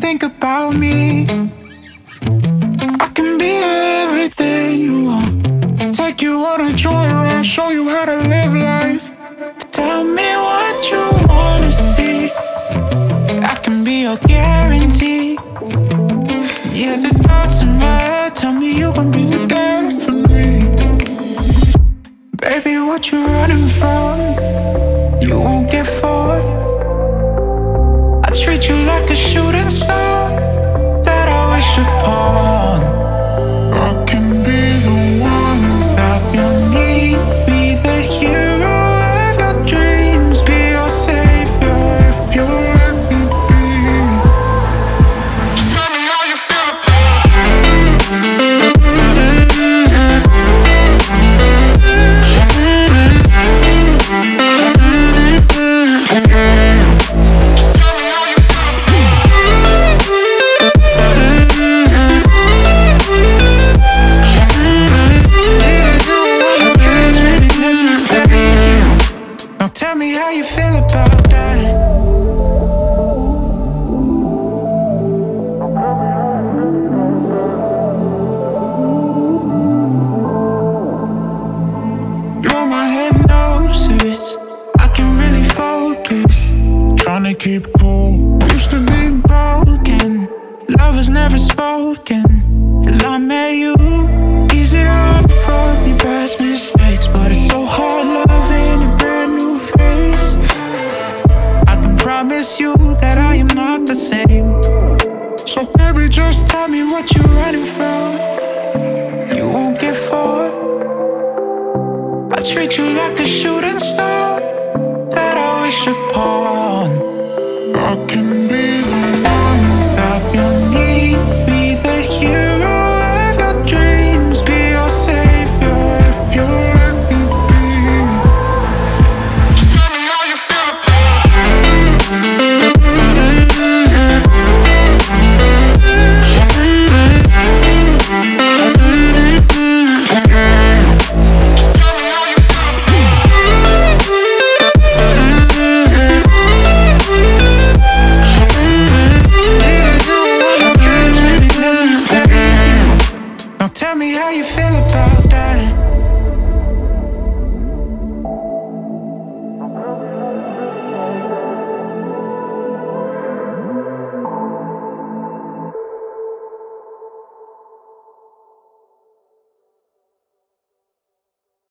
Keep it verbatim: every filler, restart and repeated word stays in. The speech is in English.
think about me. I can be everything you want. Take you on a joyride, show you how to live life. Tell me what you wanna see. I can be your guarantee. Yeah, the thoughts in my head tell me you gon' be the guy for me. Baby, what you running from? You won't get far. I treat you like a shooting star that I wish upon. I can be the one that you need. Be the hero of your dreams. Be your savior if you let me be. Just tell me how you feel about it. Tell me how you feel about that. You're my hypnosis. I can really focus. Trying to keep cool. Used to being broken. Love was never spoken till I met you. Easier for me past mistakes, but it's so hard loving a brand new face. I can promise you that I am not the same. So baby, just tell me what you're running from. You won't get far. I treat you like a shooting star that I wish upon. I can